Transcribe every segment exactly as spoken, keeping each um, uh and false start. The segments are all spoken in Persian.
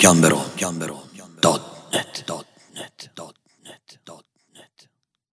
گمبرو دات نت دات نت دات نت دات نت.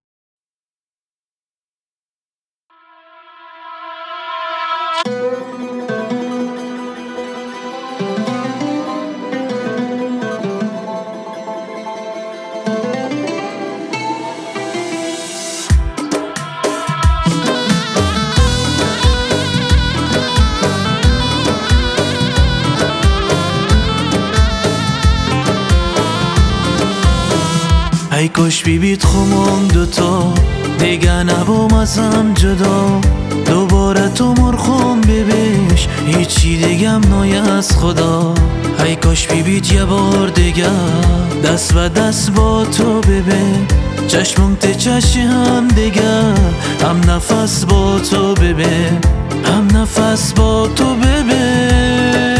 ای کاش بیبیت خمون دوتا دیگه نبام ازم جدا، دوباره تو مرخوم ببیش هیچی دیگم نای از خدا. ای کاش بیبیت یه بار دیگه دست و دست با تو ببین، چشمم ته چشی هم دیگه هم نفس با تو ببین، هم نفس با تو ببین.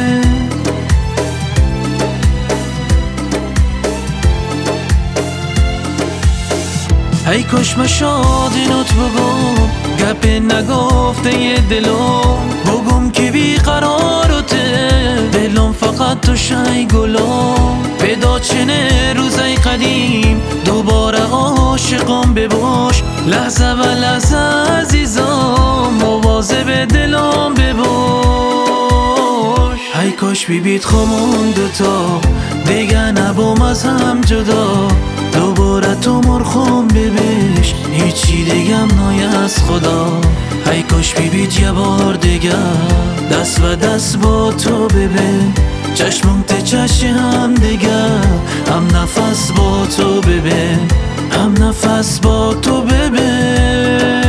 ای کاش مشادینات بگم گپ نگفته یه دلم، بگم که بیقراروته دلم فقط تو شای گلم. پیدا چنه روزای قدیم دوباره عاشقم بباش، لحظه و لحظه عزیزم مواظب دلم بباش. ای کاش بیبیت خمون دوتا دیگه نبام از هم جدا، دوباره تو مرخوم ببیش هیچی دیگم نای از خدا. ای کاش بیبیت یه بار دیگه دست و دست با تو ببین، چشمم ته چشی هم دیگه هم نفس با تو ببین، هم نفس با تو ببین.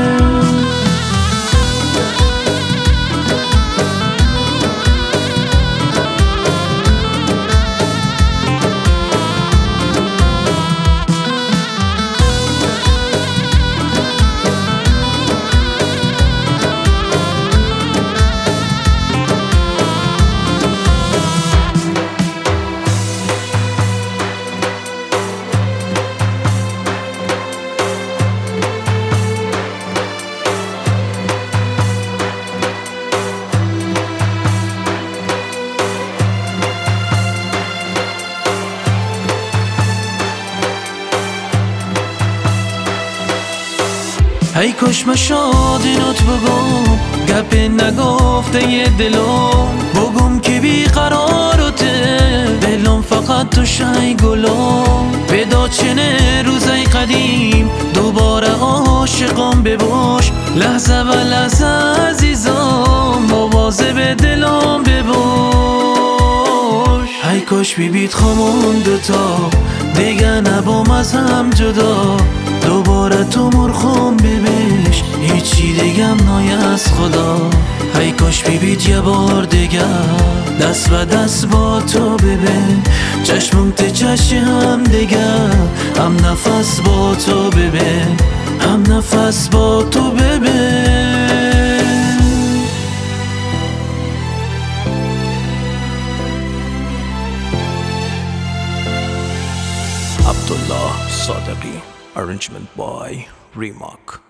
ای کاش مشادینات بگم گپ نگفته یه دلم، بگم که بیقراروته دلم فقط تو شای گلم. پیدا چنه روزای قدیم دوباره عاشقم بباش، لحظه و لحظه عزیزم مواظب دلم بباش. ای کاش بیبیت خمون دوتا دیگه نبام از هم جدا، دوباره تو مرخوم ببیش هیچی دیگم نای از خدا. ای کاش بیبیت یه بار دیگه دست و دست با تو ببین، چشمم ته چشی هم دیگه هم نفس با تو ببین، هم نفس با تو ببین. Abdullah Sadaqi, arrangement by Remark.